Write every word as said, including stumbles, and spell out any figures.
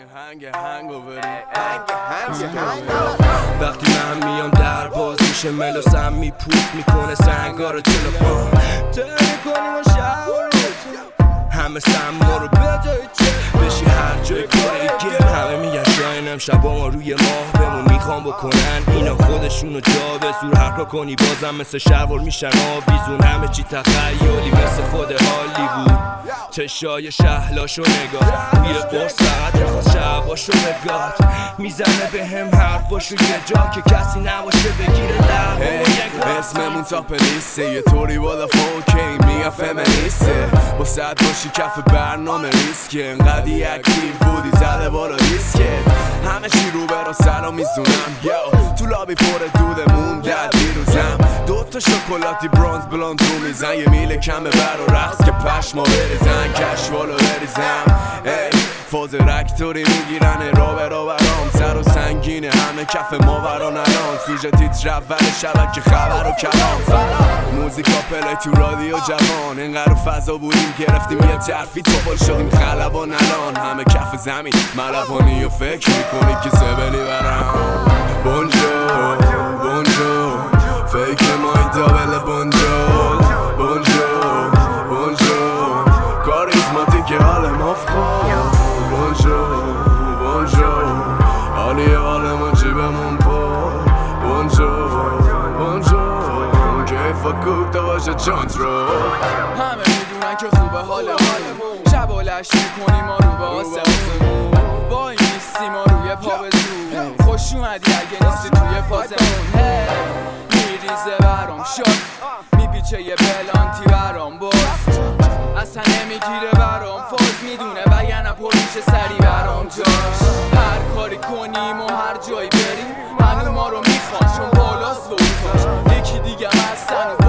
هنگ هنگ وقتی من میام در باز میشه ملوسم میپوت میکنه سنگا رو جلو تره کنیم و شهر همه سم ما رو بدایی چه بشی هر جای کاری گیر همه میگن شاینم شبا ما روی ماه بمون میخوام بکنن اینا خودشونو جا به زور هرکا کنی بازم مثل شروار میشن آویزون همه چی تخیلی مثل خود هالیوود چشای شهلاشو نگاه روی قرص فقط میخواست شعباشو بگاد میزنه به هم حرفاشو یه جا که کسی نباشه بگیره لب اسممون تا پلیسه یه طوری بالا فوکی میگه فمینیسته با صد باشی کف برنامه ریسکه انقدی اکتیو بودی زده بالا ریسکت همه چی رو برا سرا میزونم یو تو لابی پر دودمون در دیروزم دوتا شکلاتی برانز بلاند رو میزن یه میل کمه بر و رقص که پشما بریزن کشوالو بریزم ای فاز رکتوری میگیرن را به را برام سر و سنگینه همه کف ما بران الان سوژه تیتر اول شبکه خبر و کلام موزیکا پلی تو رادیو جوان اینقدر فضا بودیم گرفتیم یه طرفی توپل شدیم خلبان الان همه کف زمین ملوانی و فکر میکنی که زبلی برم بونجو بونجو فیک مای دابل بونجو بونجو بونجو کاریزماتیک حال مفخور بونجو بونجو حالی حال ما جیبمون پر بونجو بونجو کیفا کوکتا باشه چانت رو همه میدونن که خوبه حال حالمون شب و لش میکنیم ما رو به آسمون وای نیستیم ما روی پا به زور خوش اومدی اگه نیستی توی فازمون میریزه برام شد میپیچه یه پلانتی برام باز اصلا نمیگیره برام فاز میدونه وگرنه پر میشه سری برام جاش هر کاری کنیم و هر جایی بریم هنو ما رو میخوان چون بالاست و اوتاش یکی دیگه هستن